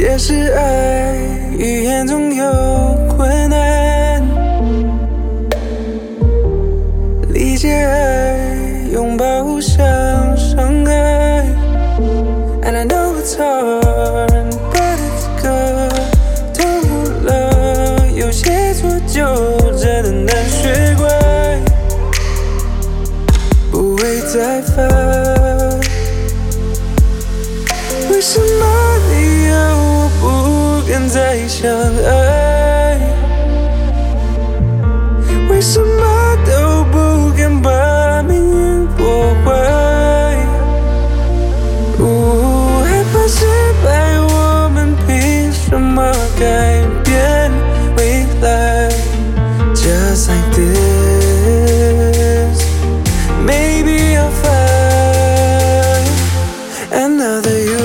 解释爱，语言总有困难。理解爱，拥抱互相伤害。And I know it's hard, but it's good。痛苦了，有些错就真的难学乖，不会再犯。为什么你要我不敢再相爱？为什么都不敢把命运破坏？害怕失败，我们凭什么改变未来 ？Just like this, maybe I'll find another you。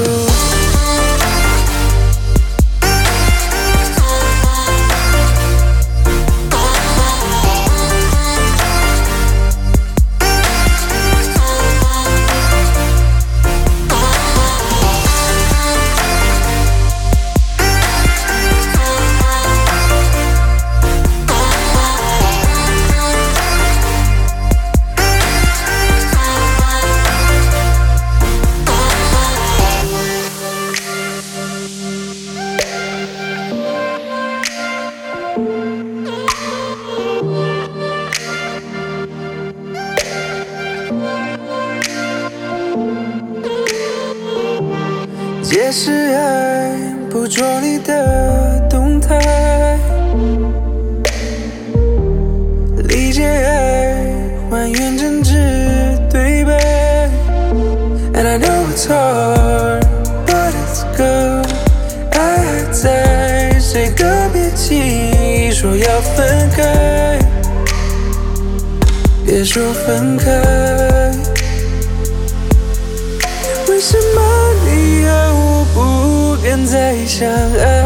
解释爱，捕捉你的动态，理解爱，还原真挚对白。And I know it's hard, but it's good。爱还在，谁都别轻易说要分开，别说分开。为什么你要我不敢再相爱？